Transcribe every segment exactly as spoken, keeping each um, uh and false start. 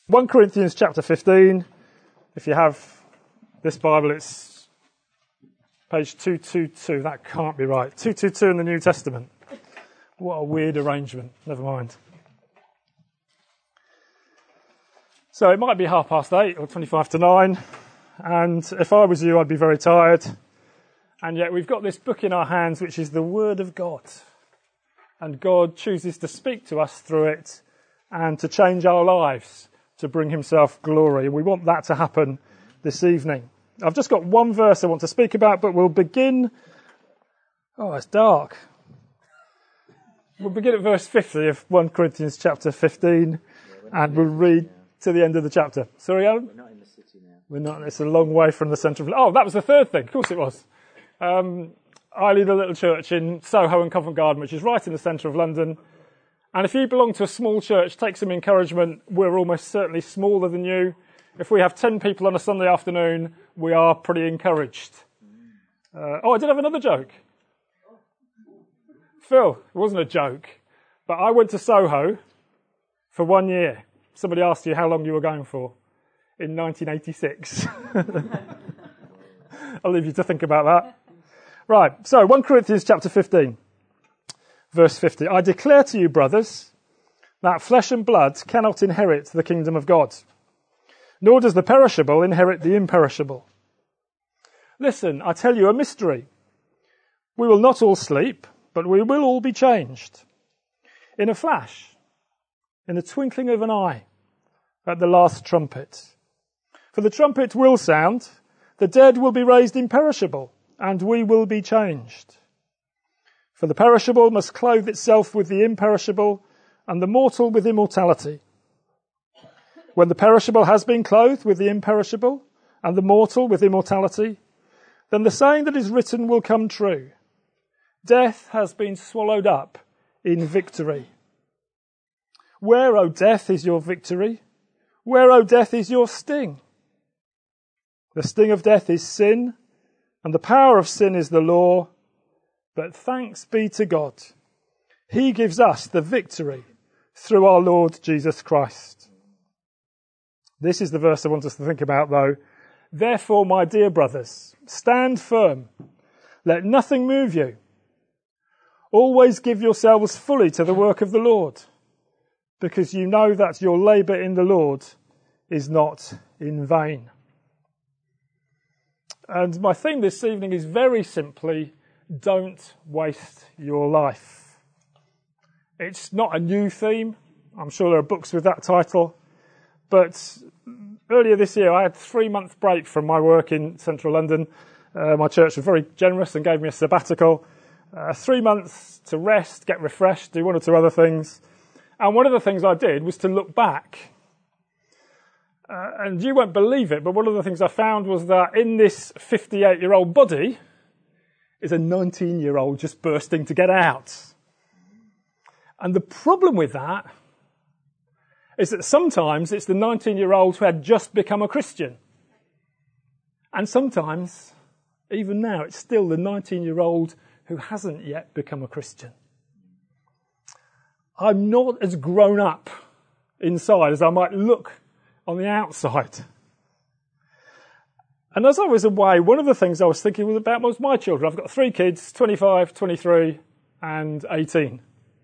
First Corinthians chapter fifteen. If you have this Bible, it's page two twenty-two. That can't be right. two twenty-two in the New Testament. What a weird arrangement. Never mind. So it might be half past eight or twenty-five to nine. And if I was you, I'd be very tired. And yet we've got this book in our hands, which is the Word of God. And God chooses to speak to us through it and to change our lives, to bring himself glory. We want that to happen this evening. I've just got one verse I want to speak about, but we'll begin... Oh, it's dark. We'll begin at verse fifty of First Corinthians chapter fifteen, yeah, and we'll read to the end of the chapter. Sorry, Alan? We're not in the city now. We're not. It's a long way from the centre of... Oh, that was the third thing. Of course it was. Um, I lead a little church in Soho and Covent Garden, which is right in the centre of London. And if you belong to a small church, take some encouragement. We're almost certainly smaller than you. If we have ten people on a Sunday afternoon, we are pretty encouraged. Uh, oh, I did have another joke. Phil, it wasn't a joke, but I went to Soho for one year. Somebody asked you how long you were going for. In nineteen eighty-six. I'll leave you to think about that. Right, so First Corinthians chapter fifteen. Verse fifty, I declare to you, brothers, that flesh and blood cannot inherit the kingdom of God, nor does the perishable inherit the imperishable. Listen, I tell you a mystery. We will not all sleep, but we will all be changed. In a flash, in the twinkling of an eye, at the last trumpet. For the trumpet will sound, the dead will be raised imperishable, and we will be changed. For the perishable must clothe itself with the imperishable, and the mortal with immortality. When the perishable has been clothed with the imperishable, and the mortal with immortality, then the saying that is written will come true. Death has been swallowed up in victory. Where, O death, is your victory? Where, O death, is your sting? The sting of death is sin, and the power of sin is the law. But thanks be to God. He gives us the victory through our Lord Jesus Christ. This is the verse I want us to think about, though. Therefore, my dear brothers, stand firm. Let nothing move you. Always give yourselves fully to the work of the Lord, because you know that your labour in the Lord is not in vain. And my theme this evening is very simply, don't waste your life. It's not a new theme. I'm sure there are books with that title. But earlier this year, I had a three-month break from my work in central London. Uh, my church was very generous and gave me a sabbatical. Uh, three months to rest, get refreshed, do one or two other things. And one of the things I did was to look back. Uh, and you won't believe it, but one of the things I found was that in this fifty-eight-year-old body is a nineteen-year-old just bursting to get out. And the problem with that is that sometimes it's the nineteen-year-old who had just become a Christian. And sometimes, even now, it's still the nineteen-year-old who hasn't yet become a Christian. I'm not as grown up inside as I might look on the outside. And as I was away, one of the things I was thinking was about was my children. I've got three kids, twenty-five, twenty-three, and eighteen.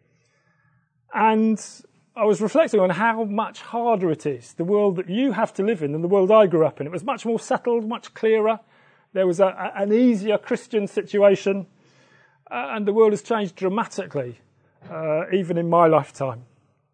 And I was reflecting on how much harder it is, the world that you have to live in, than the world I grew up in. It was much more settled, much clearer. There was a, a, an easier Christian situation. Uh, and the world has changed dramatically, uh, even in my lifetime.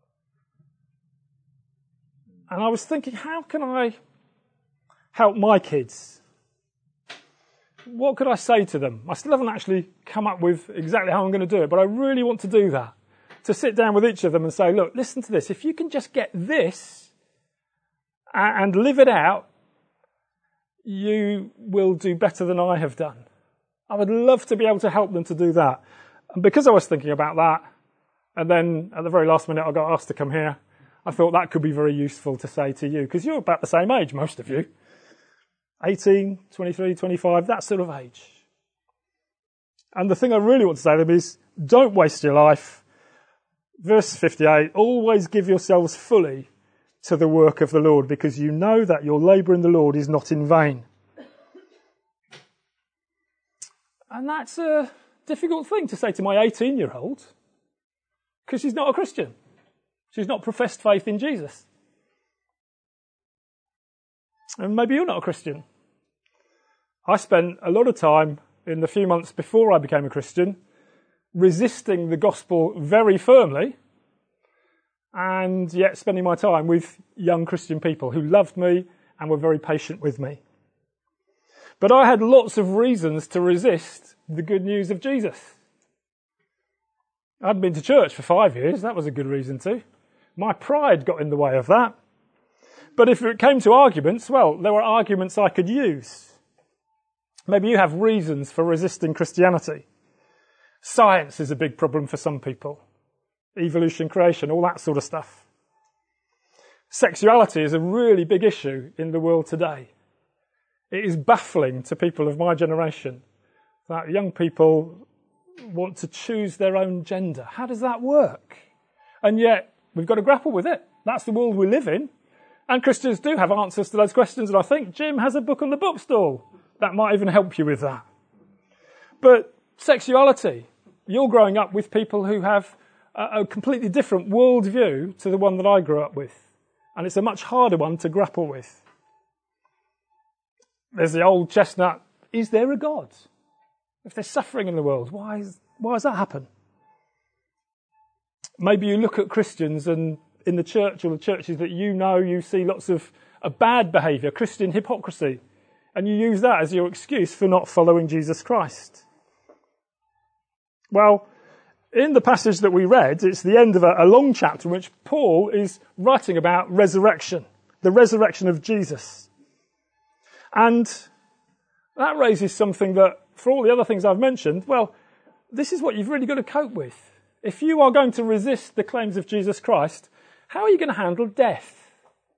And I was thinking, how can I help my kids? What could I say to them? I still haven't actually come up with exactly how I'm going to do it, but I really want to do that. To sit down with each of them and say, look, listen to this. If you can just get this and live it out, you will do better than I have done. I would love to be able to help them to do that. And because I was thinking about that, and then at the very last minute I got asked to come here, I thought that could be very useful to say to you, because you're about the same age, most of you. eighteen, twenty-three, twenty-five, that sort of age. And the thing I really want to say to them is, don't waste your life. Verse fifty-eight, always give yourselves fully to the work of the Lord, because you know that your labour in the Lord is not in vain. And that's a difficult thing to say to my eighteen-year-old, because she's not a Christian. She's not professed faith in Jesus. And maybe you're not a Christian. I spent a lot of time in the few months before I became a Christian resisting the gospel very firmly, and yet spending my time with young Christian people who loved me and were very patient with me. But I had lots of reasons to resist the good news of Jesus. I'd been to church for five years. That was a good reason to. My pride got in the way of that. But if it came to arguments, well, there were arguments I could use. Maybe you have reasons for resisting Christianity. Science is a big problem for some people. Evolution, creation, all that sort of stuff. Sexuality is a really big issue in the world today. It is baffling to people of my generation that young people want to choose their own gender. How does that work? And yet, we've got to grapple with it. That's the world we live in. And Christians do have answers to those questions, and I think Jim has a book on the bookstall that might even help you with that. But sexuality, you're growing up with people who have a, a completely different worldview to the one that I grew up with. And it's a much harder one to grapple with. There's the old chestnut, is there a God? If there's suffering in the world, why, is, why does that happen? Maybe you look at Christians and in the church or the churches that you know, you see lots of, of bad behaviour, Christian hypocrisy, and you use that as your excuse for not following Jesus Christ. Well, in the passage that we read, it's the end of a, a long chapter in which Paul is writing about resurrection, the resurrection of Jesus. And that raises something that, for all the other things I've mentioned, well, this is what you've really got to cope with. If you are going to resist the claims of Jesus Christ, how are you going to handle death?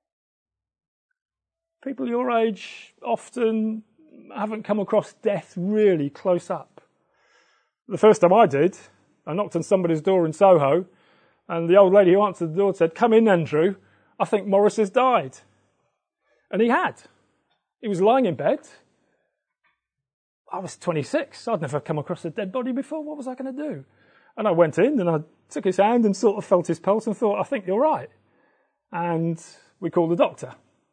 People your age often haven't come across death really close up. The first time I did, I knocked on somebody's door in Soho, and the old lady who answered the door said, "Come in, Andrew, I think Morris has died." And he had. He was lying in bed. I was twenty-six. I'd never come across a dead body before. What was I going to do? And I went in and I took his hand and sort of felt his pulse and thought, I think you're right. And we called the doctor.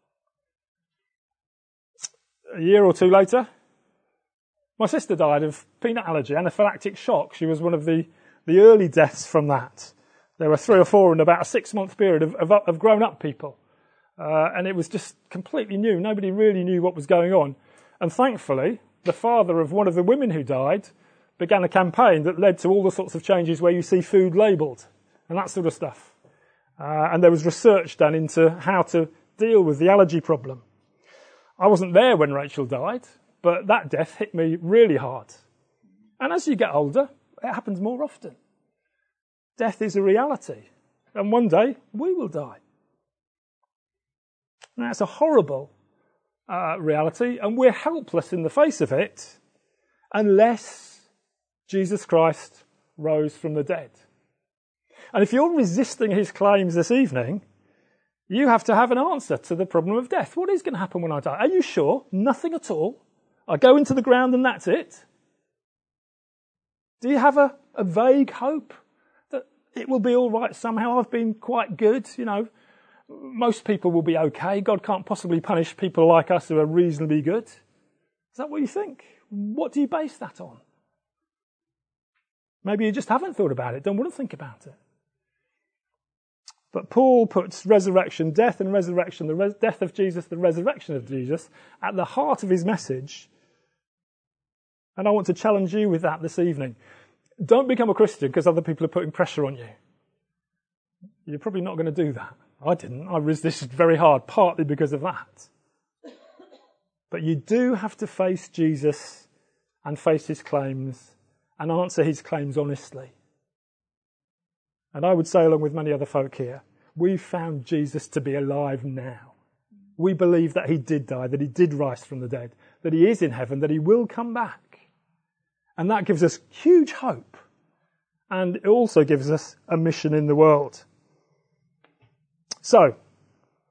A year or two later, my sister died of peanut allergy, anaphylactic shock. She was one of the, the early deaths from that. There were three or four in about a six-month period of, of, of grown-up people. Uh, and it was just completely new. Nobody really knew what was going on. And thankfully, the father of one of the women who died began a campaign that led to all the sorts of changes where you see food labelled and that sort of stuff. Uh, and there was research done into how to deal with the allergy problem. I wasn't there when Rachel died, but that death hit me really hard. And as you get older, it happens more often. Death is a reality. And one day, we will die. Now, it's a horrible uh, reality, and we're helpless in the face of it unless Jesus Christ rose from the dead. And if you're resisting his claims this evening, you have to have an answer to the problem of death. What is going to happen when I die? Are you sure? Nothing at all? I go into the ground and that's it? Do you have a, a vague hope that it will be all right somehow? I've been quite good, you know. Most people will be okay. God can't possibly punish people like us who are reasonably good. Is that what you think? What do you base that on? Maybe you just haven't thought about it, don't want to think about it. But Paul puts resurrection, death and resurrection, the res- death of Jesus, the resurrection of Jesus, at the heart of his message. And I want to challenge you with that this evening. Don't become a Christian because other people are putting pressure on you. You're probably not going to do that. I didn't. I resisted very hard, partly because of that. But you do have to face Jesus and face his claims and answer his claims honestly. And I would say, along with many other folk here, we've found Jesus to be alive now. We believe that he did die, that he did rise from the dead, that he is in heaven, that he will come back. And that gives us huge hope. And it also gives us a mission in the world. So,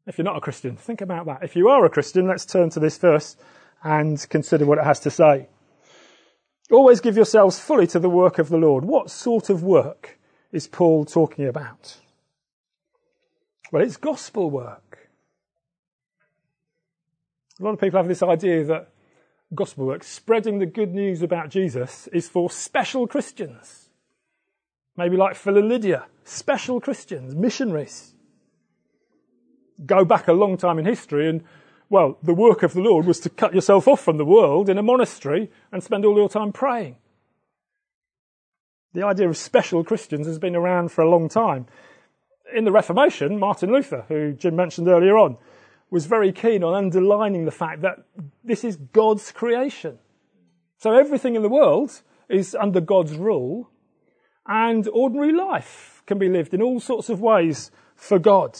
If you're not a Christian, think about that. If you are a Christian, let's turn to this verse and consider what it has to say. Always give yourselves fully to the work of the Lord. What sort of work is Paul talking about? Well, it's gospel work. A lot of people have this idea that gospel work, spreading the good news about Jesus, is for special Christians. Maybe like Phil and Lydia, special Christians, missionaries. Go back a long time in history and, well, the work of the Lord was to cut yourself off from the world in a monastery and spend all your time praying. The idea of special Christians has been around for a long time. In the Reformation, Martin Luther, who Jim mentioned earlier on, was very keen on underlining the fact that this is God's creation. So everything in the world is under God's rule, and ordinary life can be lived in all sorts of ways for God.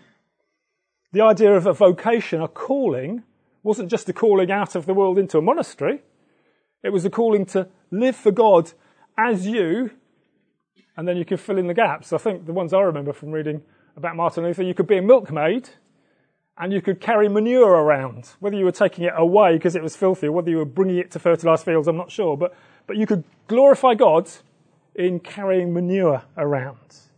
The idea of a vocation, a calling, wasn't just a calling out of the world into a monastery. It was a calling to live for God as you, and then you can fill in the gaps. I think the ones I remember from reading about Martin Luther, you could be a milkmaid, and you could carry manure around. Whether you were taking it away because it was filthy, or whether you were bringing it to fertilised fields, I'm not sure. But, but you could glorify God in carrying manure around.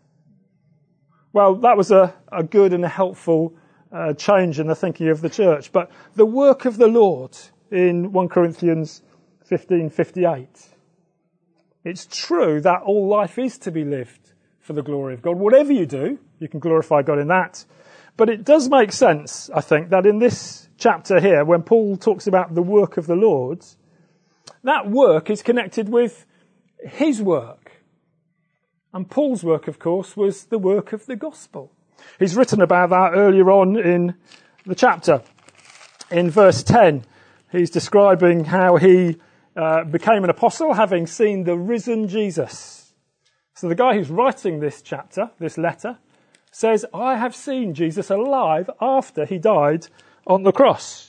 Well, that was a, a good and a helpful uh, change in the thinking of the church. But the work of the Lord in First Corinthians fifteen fifty-eight, it's true that all life is to be lived for the glory of God. Whatever you do, you can glorify God in that. But it does make sense, I think, that in this chapter here, when Paul talks about the work of the Lord, that work is connected with his work. And Paul's work, of course, was the work of the gospel. He's written about that earlier on in the chapter. In verse ten, he's describing how he uh, became an apostle, having seen the risen Jesus. So the guy who's writing this chapter, this letter, says, I have seen Jesus alive after he died on the cross.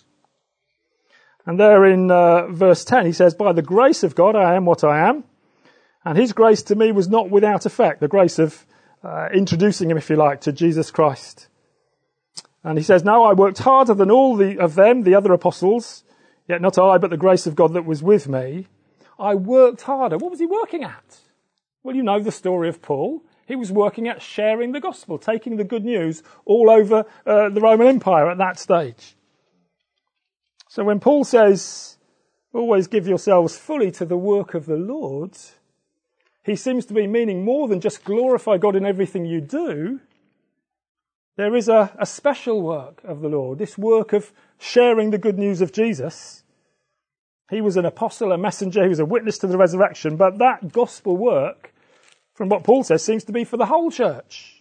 And there in uh, verse ten, he says, by the grace of God, I am what I am. And his grace to me was not without effect, the grace of uh, introducing him, if you like, to Jesus Christ. And he says, no, I worked harder than all the, of them, the other apostles, yet not I, but the grace of God that was with me. I worked harder. What was he working at? Well, you know the story of Paul. He was working at sharing the gospel, taking the good news all over uh, the Roman Empire at that stage. So when Paul says, always give yourselves fully to the work of the Lord, he seems to be meaning more than just glorify God in everything you do. There is a, a special work of the Lord, this work of sharing the good news of Jesus. He was an apostle, a messenger, he was a witness to the resurrection, but that gospel work, from what Paul says, seems to be for the whole church.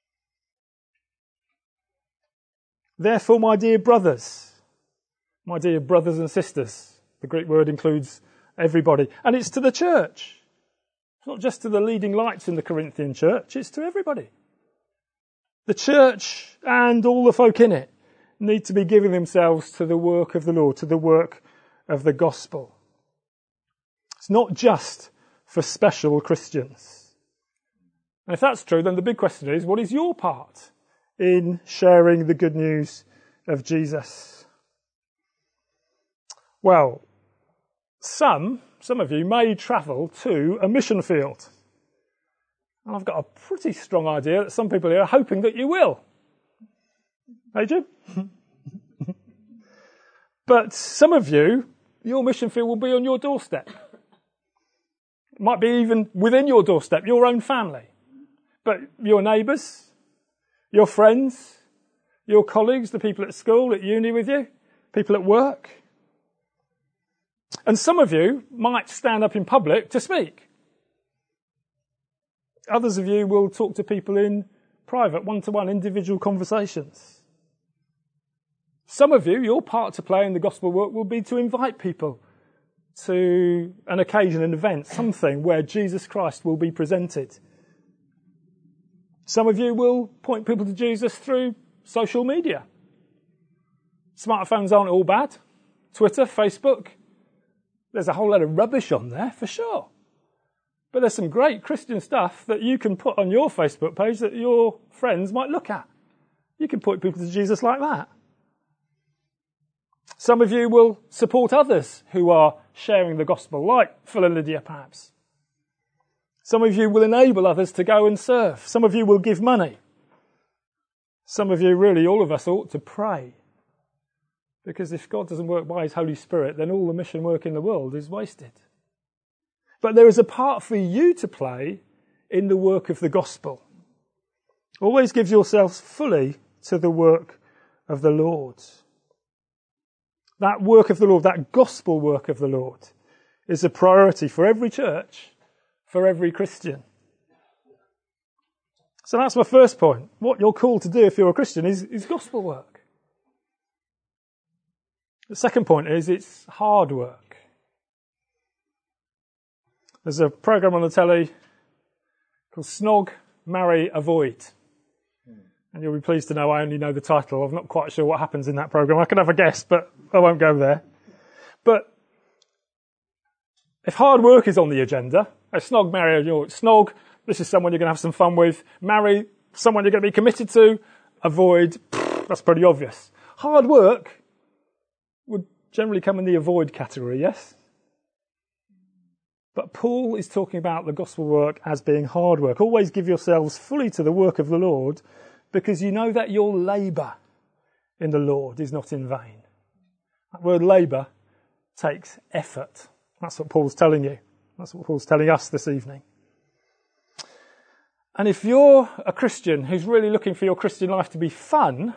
Therefore, my dear brothers, my dear brothers and sisters, the Greek word includes everybody, and it's to the church. It's not just to the leading lights in the Corinthian church, it's to everybody. The church and all the folk in it need to be giving themselves to the work of the Lord, to the work of the gospel. It's not just for special Christians. And if that's true, then the big question is, what is your part in sharing the good news of Jesus? Well, some, some of you may travel to a mission field. And I've got a pretty strong idea that some people here are hoping that you will. Hey, Jim? But some of you, your mission field will be on your doorstep. It might be even within your doorstep, your own family. But your neighbours, your friends, your colleagues, the people at school, at uni with you, people at work. And some of you might stand up in public to speak. Others of you will talk to people in private, one-to-one, individual conversations. Some of you, your part to play in the gospel work will be to invite people to an occasion, an event, something where Jesus Christ will be presented. Some of you will point people to Jesus through social media. Smartphones aren't all bad. Twitter, Facebook. There's a whole lot of rubbish on there, for sure. But there's some great Christian stuff that you can put on your Facebook page that your friends might look at You can point people to Jesus like that. Some of you will support others who are sharing the gospel, like Phil and Lydia perhaps. Some of you will enable others to go and serve. Some of you will give money. Some of you, really, all of us ought to pray. Because if God doesn't work by his Holy Spirit, then all the mission work in the world is wasted. But there is a part for you to play in the work of the gospel. Always give yourselves fully to the work of the Lord. That work of the Lord, that gospel work of the Lord, is a priority for every church, for every Christian. So that's my first point. What you're called to do if you're a Christian is, is gospel work. The second point is it's hard work. There's a programme on the telly called Snog, Marry, Avoid. And you'll be pleased to know I only know the title. I'm not quite sure what happens in that programme. I can have a guess, but I won't go there. But if hard work is on the agenda, a snog, marry, you know, snog, this is someone you're going to have some fun with. Marry, someone you're going to be committed to. Avoid, pff, that's pretty obvious. Hard work would generally come in the avoid category, yes? But Paul is talking about the gospel work as being hard work. Always give yourselves fully to the work of the Lord, because you know that your labour in the Lord is not in vain. That word labour takes effort. That's what Paul's telling you. That's what Paul's telling us this evening. And if you're a Christian who's really looking for your Christian life to be fun,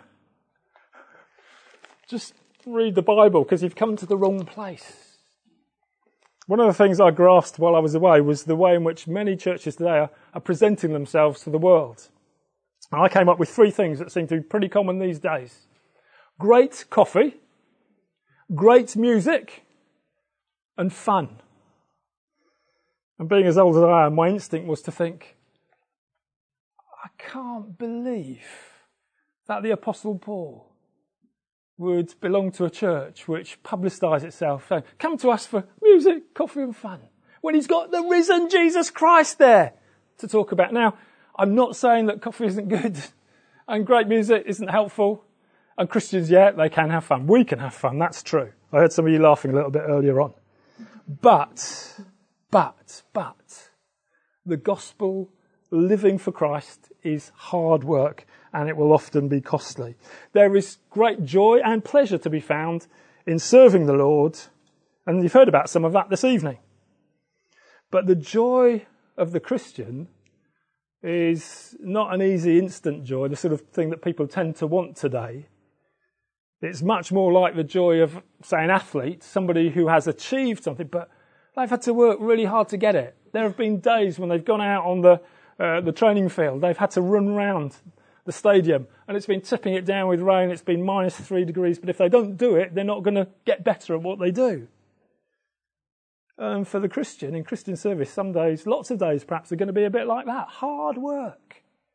just read the Bible, because you've come to the wrong place. One of the things I grasped while I was away was the way in which many churches today are, are presenting themselves to the world. And I came up with three things that seem to be pretty common these days. Great coffee, great music, and fun. And being as old as I am, my instinct was to think, I can't believe that the Apostle Paul would belong to a church which publicised itself saying, come to us for music, coffee and fun, when he's got the risen Jesus Christ there to talk about. Now, I'm not saying that coffee isn't good and great music isn't helpful, and Christians, yeah, they can have fun. We can have fun, that's true. I heard some of you laughing a little bit earlier on. But, but, but, the gospel, living for Christ, is hard work, and it will often be costly. There is great joy and pleasure to be found in serving the Lord, and you've heard about some of that this evening. But the joy of the Christian is not an easy instant joy, the sort of thing that people tend to want today. It's much more like the joy of, say, an athlete, somebody who has achieved something, but they've had to work really hard to get it. There have been days when they've gone out on the uh, the training field, they've had to run around the stadium, and it's been tipping it down with rain, it's been minus three degrees, but if they don't do it, they're not going to get better at what they do. And for the Christian, in Christian service, some days, lots of days perhaps, are going to be a bit like that. Hard work.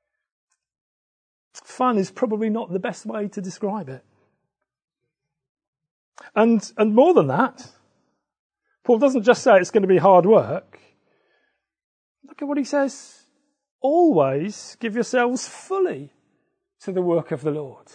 Fun is probably not the best way to describe it. And, and more than that, Paul doesn't just say it's going to be hard work. Look at what he says. Always give yourselves fully to the work of the Lord.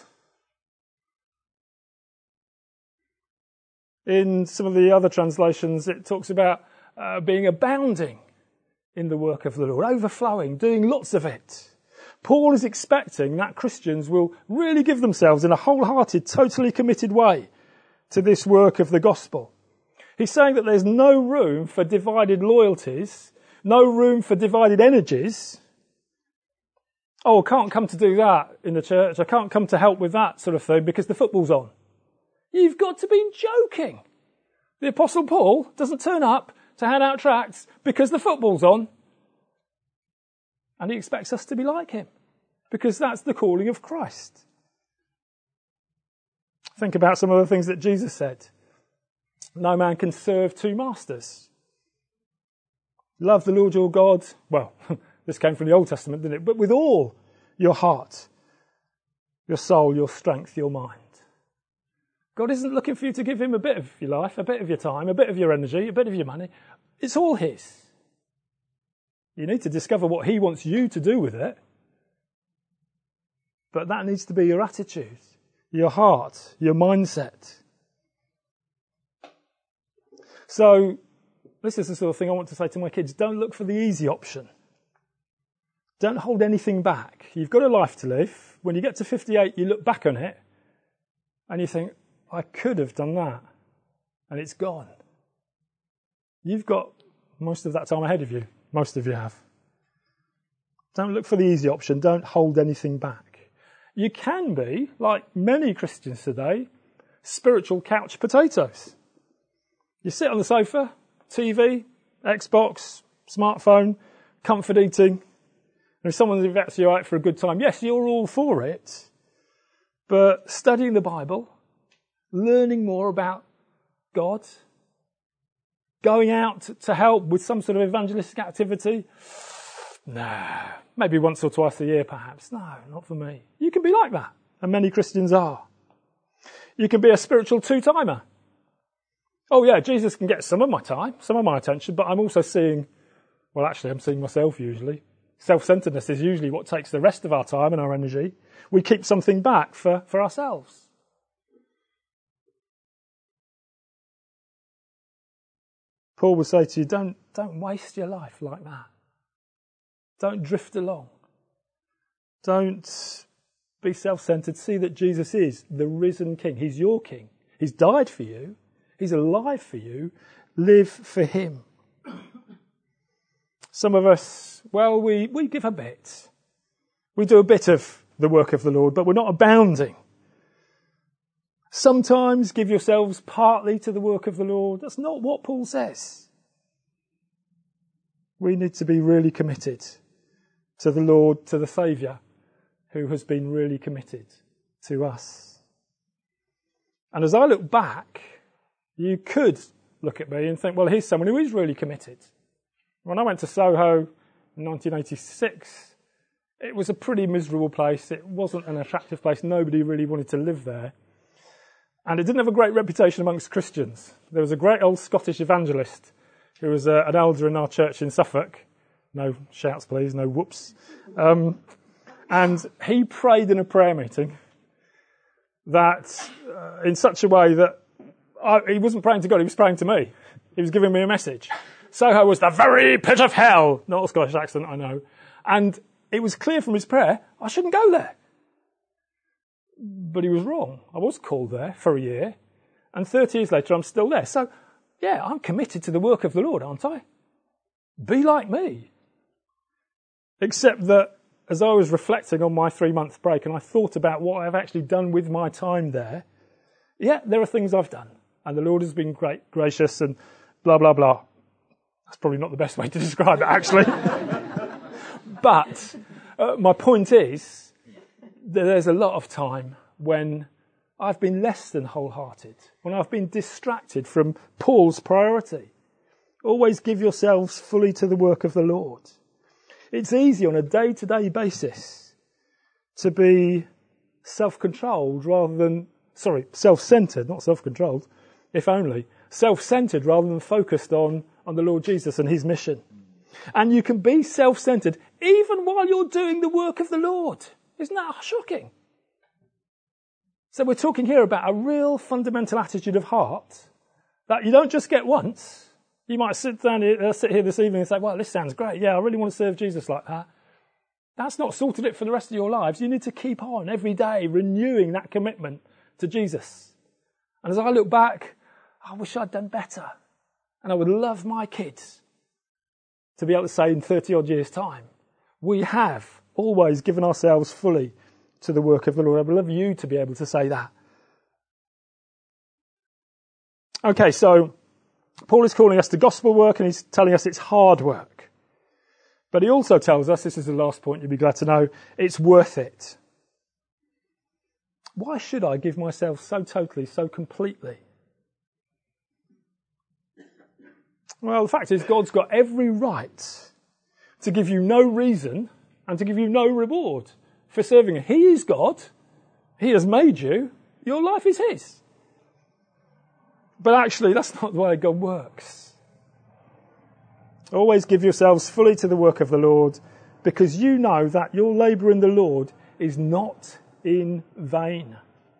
In some of the other translations, it talks about uh, being abounding in the work of the Lord, overflowing, doing lots of it. Paul is expecting that Christians will really give themselves in a wholehearted, totally committed way to this work of the gospel. He's saying that there's no room for divided loyalties, no room for divided energies. Oh, I can't come to do that in the church. I can't come to help with that sort of thing because the football's on. You've got to be joking. The Apostle Paul doesn't turn up to hand out tracts because the football's on. And he expects us to be like him because that's the calling of Christ. Think about some of the things that Jesus said. No man can serve two masters. Love the Lord your God. Well, this came from the Old Testament, didn't it? But with all your heart, your soul, your strength, your mind. God isn't looking for you to give him a bit of your life, a bit of your time, a bit of your energy, a bit of your money. It's all his. You need to discover what he wants you to do with it. But that needs to be your attitude, your heart, your mindset. So this is the sort of thing I want to say to my kids. Don't look for the easy option. Don't hold anything back. You've got a life to live. When you get to fifty-eight, you look back on it and you think, I could have done that. And it's gone. You've got most of that time ahead of you. Most of you have. Don't look for the easy option. Don't hold anything back. You can be, like many Christians today, spiritual couch potatoes. You sit on the sofa, T V, Xbox, smartphone, comfort eating. And if someone invites you out for a good time, yes, you're all for it. But studying the Bible, learning more about God, going out to help with some sort of evangelistic activity, nah, maybe once or twice a year perhaps. No, not for me. You can be like that, and many Christians are. You can be a spiritual two-timer. Oh yeah, Jesus can get some of my time, some of my attention, but I'm also seeing, well actually I'm seeing myself usually. Self-centeredness is usually what takes the rest of our time and our energy. We keep something back for, for ourselves. Paul will say to you, don't, don't waste your life like that. Don't drift along. Don't be self-centered. See that Jesus is the risen King. He's your King. He's died for you. He's alive for you. Live for him. Some of us, well, we, we give a bit. We do a bit of the work of the Lord, but we're not abounding. Sometimes give yourselves partly to the work of the Lord. That's not what Paul says. We need to be really committed to the Lord, to the Saviour, who has been really committed to us. And as I look back, you could look at me and think, well, here's someone who is really committed. When I went to Soho in nineteen eighty-six, it was a pretty miserable place. It wasn't an attractive place. Nobody really wanted to live there. And it didn't have a great reputation amongst Christians. There was a great old Scottish evangelist who was uh, an elder in our church in Suffolk. No shouts, please, no whoops. Um, and he prayed in a prayer meeting that, uh, in such a way that I, he wasn't praying to God, he was praying to me. He was giving me a message. Soho was the very pit of hell. Not a Scottish accent, I know. And it was clear from his prayer, I shouldn't go there. But he was wrong. I was called there for a year. And thirty years later, I'm still there. So, yeah, I'm committed to the work of the Lord, aren't I? Be like me. Except that as I was reflecting on my three-month break and I thought about what I've actually done with my time there, yeah, there are things I've done. And the Lord has been great, gracious and blah, blah, blah. That's probably not the best way to describe it, actually. But uh, my point is that there's a lot of time when I've been less than wholehearted, when I've been distracted from Paul's priority. Always give yourselves fully to the work of the Lord. It's easy on a day-to-day basis to be self-controlled rather than, sorry, self-centered, not self-controlled, if only, self-centered rather than focused on, on the Lord Jesus and his mission. And you can be self-centered even while you're doing the work of the Lord. Isn't that shocking? So we're talking here about a real fundamental attitude of heart that you don't just get once. You might sit down here, uh, sit here this evening and say, well, this sounds great. Yeah, I really want to serve Jesus like that. That's not sorted it for the rest of your lives. You need to keep on every day renewing that commitment to Jesus. And as I look back, I wish I'd done better. And I would love my kids to be able to say in thirty odd years' time, we have always given ourselves fully to the work of the Lord. I would love you to be able to say that. Okay, so Paul is calling us to gospel work and he's telling us it's hard work. But he also tells us, this is the last point you'll be glad to know, it's worth it. Why should I give myself so totally, so completely? Well, the fact is God's got every right to give you no reason and to give you no reward for serving him. He is God. He has made you. Your life is his. But actually, that's not the way God works. Always give yourselves fully to the work of the Lord because you know that your labour in the Lord is not in vain.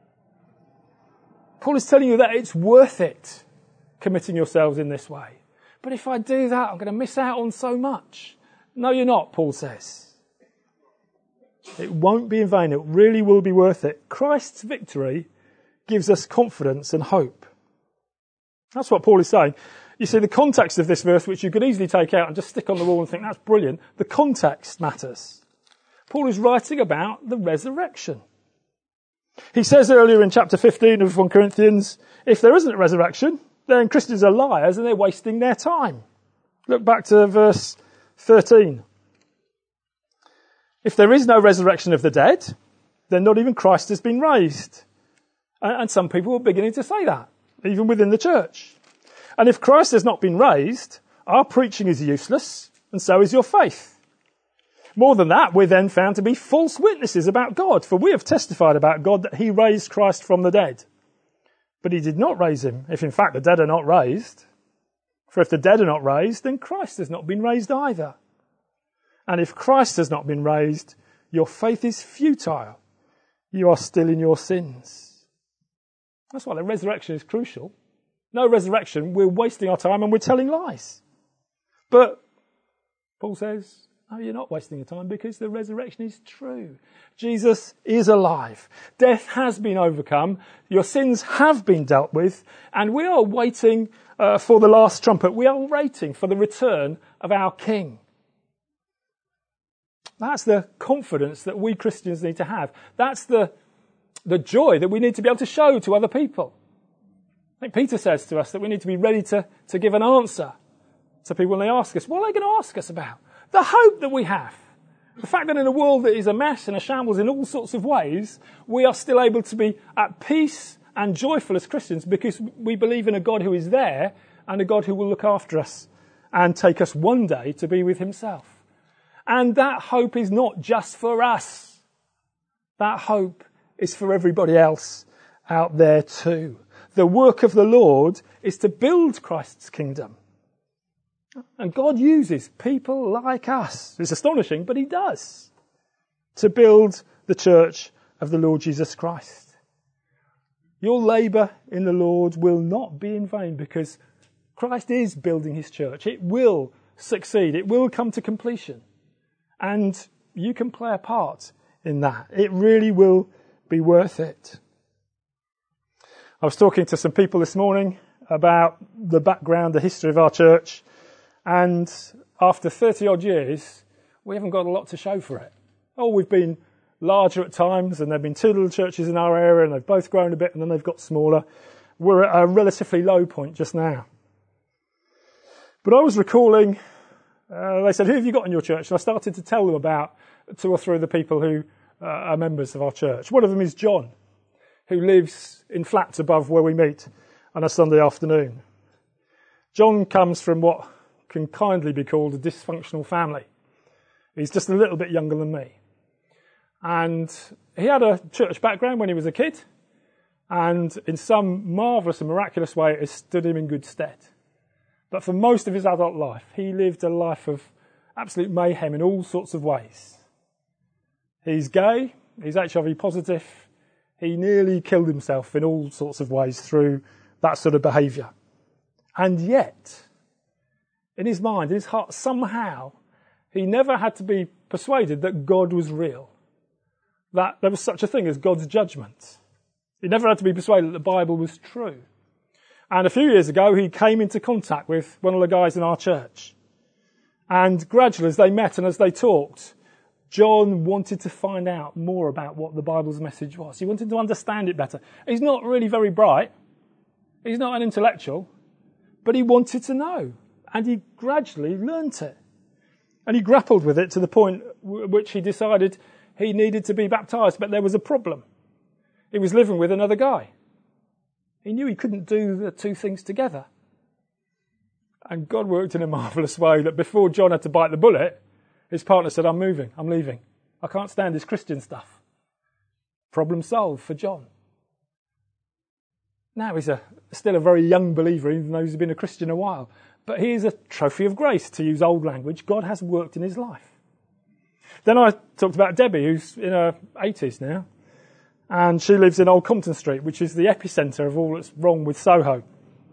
Paul is telling you that it's worth it committing yourselves in this way. But if I do that, I'm going to miss out on so much. No, you're not, Paul says. It won't be in vain. It really will be worth it. Christ's victory gives us confidence and hope. That's what Paul is saying. You see, the context of this verse, which you could easily take out and just stick on the wall and think, that's brilliant. The context matters. Paul is writing about the resurrection. He says earlier in chapter fifteen of First Corinthians, if there isn't a resurrection, then Christians are liars and they're wasting their time. Look back to verse thirteen. If there is no resurrection of the dead, then not even Christ has been raised. And some people are beginning to say that, even within the church. And if Christ has not been raised, our preaching is useless, and so is your faith. More than that, we're then found to be false witnesses about God, for we have testified about God that he raised Christ from the dead. But he did not raise him, if in fact the dead are not raised. For if the dead are not raised, then Christ has not been raised either. And if Christ has not been raised, your faith is futile. You are still in your sins. That's why the resurrection is crucial. No resurrection, we're wasting our time and we're telling lies. But Paul says, no, you're not wasting your time because the resurrection is true. Jesus is alive. Death has been overcome. Your sins have been dealt with. And we are waiting uh, for the last trumpet. We are waiting for the return of our King. That's the confidence that we Christians need to have. That's the, the joy that we need to be able to show to other people. I think Peter says to us that we need to be ready to, to give an answer to people when they ask us, what are they going to ask us about? The hope that we have. The fact that in a world that is a mess and a shambles in all sorts of ways, we are still able to be at peace and joyful as Christians because we believe in a God who is there and a God who will look after us and take us one day to be with himself. And that hope is not just for us. That hope is for everybody else out there too. The work of the Lord is to build Christ's kingdom. And God uses people like us. It's astonishing, but he does. To build the church of the Lord Jesus Christ. Your labour in the Lord will not be in vain because Christ is building his church. It will succeed. It will come to completion. And you can play a part in that. It really will be worth it. I was talking to some people this morning about the background, the history of our church. And after thirty odd years, we haven't got a lot to show for it. Oh, we've been larger at times and there have been two little churches in our area and they've both grown a bit and then they've got smaller. We're at a relatively low point just now. But I was recalling, uh, they said, who have you got in your church? And I started to tell them about two or three of the people who uh, are members of our church. One of them is John, who lives in flats above where we meet on a Sunday afternoon. John comes from what can kindly be called a dysfunctional family. He's just a little bit younger than me. And he had a church background when he was a kid, and in some marvellous and miraculous way it has stood him in good stead. But for most of his adult life, he lived a life of absolute mayhem in all sorts of ways. He's gay, he's H I V positive, he nearly killed himself in all sorts of ways through that sort of behaviour. And yet, in his mind, in his heart, somehow, he never had to be persuaded that God was real. That there was such a thing as God's judgment. He never had to be persuaded that the Bible was true. And a few years ago, he came into contact with one of the guys in our church. And gradually, as they met and as they talked, John wanted to find out more about what the Bible's message was. He wanted to understand it better. He's not really very bright. He's not an intellectual. But he wanted to know. And he gradually learnt it. And he grappled with it to the point w- which he decided he needed to be baptised. But there was a problem. He was living with another guy. He knew he couldn't do the two things together. And God worked in a marvellous way that before John had to bite the bullet, his partner said, I'm moving, I'm leaving. I can't stand this Christian stuff. Problem solved for John. Now he's a, still a very young believer, even though he's been a Christian a while. But he is a trophy of grace, to use old language. God has worked in his life. Then I talked about Debbie, who's in her eighties now, and she lives in Old Compton Street, which is the epicentre of all that's wrong with Soho.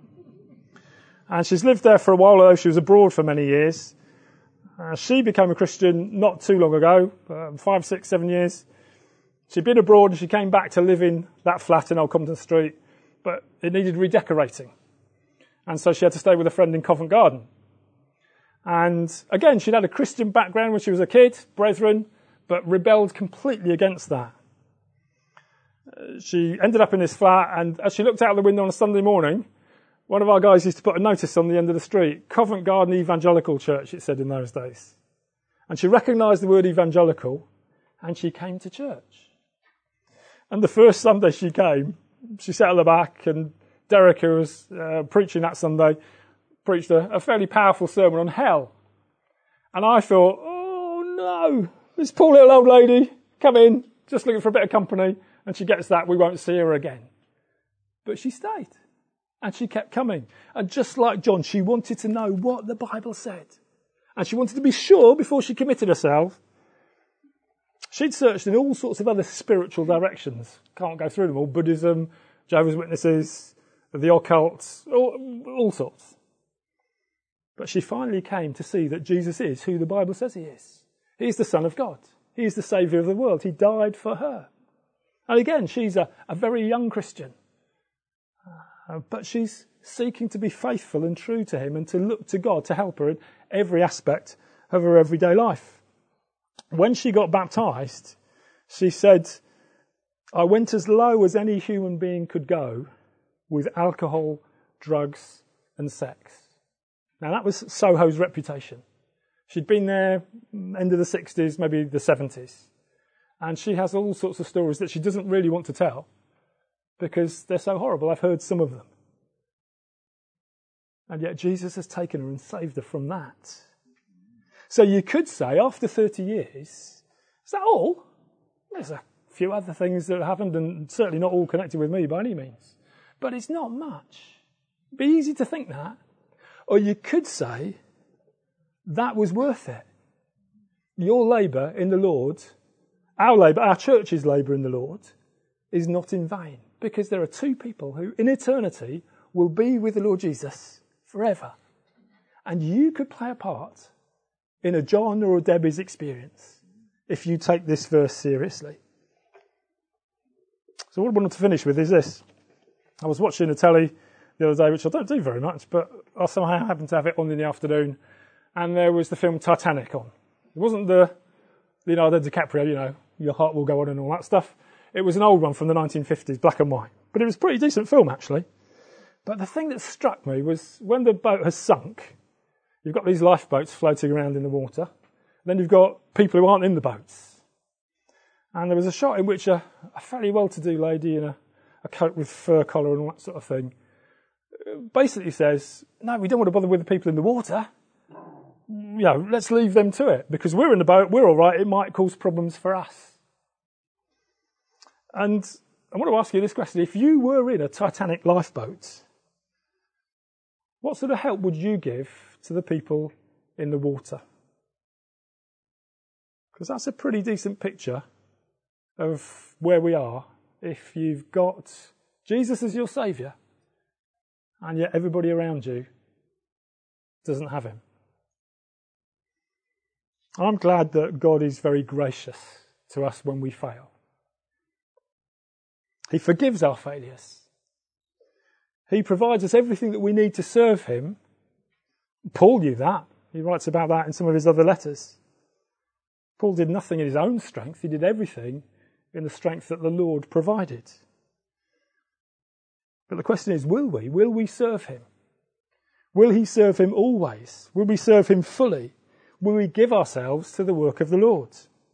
And she's lived there for a while, although she was abroad for many years. Uh, she became a Christian not too long ago, uh, five, six, seven years. She'd been abroad and she came back to live in that flat in Old Compton Street, but it needed redecorating. And so she had to stay with a friend in Covent Garden. And again, she'd had a Christian background when she was a kid, brethren, but rebelled completely against that. Uh, she ended up in this flat, and as she looked out the window on a Sunday morning, one of our guys used to put a notice on the end of the street, Covent Garden Evangelical Church, it said in those days. And she recognised the word evangelical, and she came to church. And the first Sunday she came, she sat at the back, and Derek, who was uh, preaching that Sunday, preached a, a fairly powerful sermon on hell. And I thought, oh no, this poor little old lady, come in, just looking for a bit of company, and she gets that, we won't see her again. But she stayed, and she kept coming. And just like John, she wanted to know what the Bible said. And she wanted to be sure before she committed herself. She'd searched in all sorts of other spiritual directions. Can't go through them all. Buddhism, Jehovah's Witnesses, the occult, all, all sorts. But she finally came to see that Jesus is who the Bible says he is. He's the Son of God. He's the Saviour of the world. He died for her. And again, she's a, a very young Christian. Uh, but she's seeking to be faithful and true to him and to look to God to help her in every aspect of her everyday life. When she got baptised, she said, I went as low as any human being could go with alcohol, drugs and sex. Now that was Soho's reputation. She'd been there end of the sixties, maybe the seventies. And she has all sorts of stories that she doesn't really want to tell because they're so horrible. I've heard some of them. And yet Jesus has taken her and saved her from that. So you could say, after thirty years, is that all? There's a few other things that have happened, and certainly not all connected with me by any means. But it's not much. It'd be easy to think that. Or you could say, that was worth it. Your labour in the Lord, our labour, our church's labour in the Lord, is not in vain. Because there are two people who, in eternity, will be with the Lord Jesus forever. And you could play a part in a John or a Debbie's experience if you take this verse seriously. So what I wanted to finish with is this. I was watching a telly the other day, which I don't do very much, but I somehow happened to have it on in the afternoon, and there was the film Titanic on. It wasn't the Leonardo DiCaprio, you know, Your Heart Will Go On and all that stuff. It was an old one from the nineteen fifties, black and white. But it was a pretty decent film, actually. But the thing that struck me was when the boat has sunk, you've got these lifeboats floating around in the water. Then you've got people who aren't in the boats. And there was a shot in which a, a fairly well-to-do lady in a, a coat with fur collar and all that sort of thing basically says, no, we don't want to bother with the people in the water. You know, let's leave them to it. Because we're in the boat, we're all right, it might cause problems for us. And I want to ask you this question. If you were in a Titanic lifeboat, what sort of help would you give to the people in the water? Because that's a pretty decent picture of where we are if you've got Jesus as your saviour and yet everybody around you doesn't have him. I'm glad that God is very gracious to us when we fail. He forgives our failures. He provides us everything that we need to serve him. Paul knew that. He writes about that in some of his other letters. Paul did nothing in his own strength. He did everything in the strength that the Lord provided. But the question is, will we? Will we serve him? Will he serve him always? Will we serve him fully? Will we give ourselves to the work of the Lord?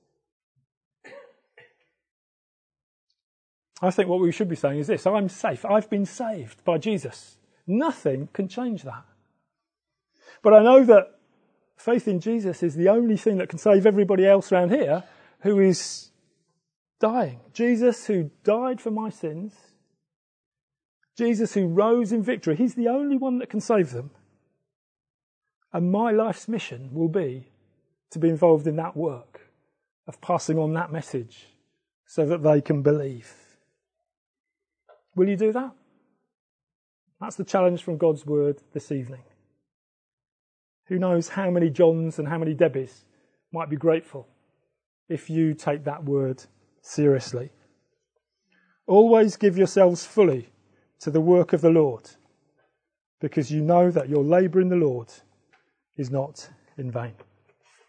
I think what we should be saying is this: I'm safe. I've been saved by Jesus. Nothing can change that. But I know that faith in Jesus is the only thing that can save everybody else around here who is dying. Jesus who died for my sins. Jesus who rose in victory. He's the only one that can save them. And my life's mission will be to be involved in that work of passing on that message so that they can believe. Will you do that? That's the challenge from God's word this evening. Who knows how many Johns and how many Debbies might be grateful if you take that word seriously. Always give yourselves fully to the work of the Lord, because you know that your labour in the Lord is not in vain.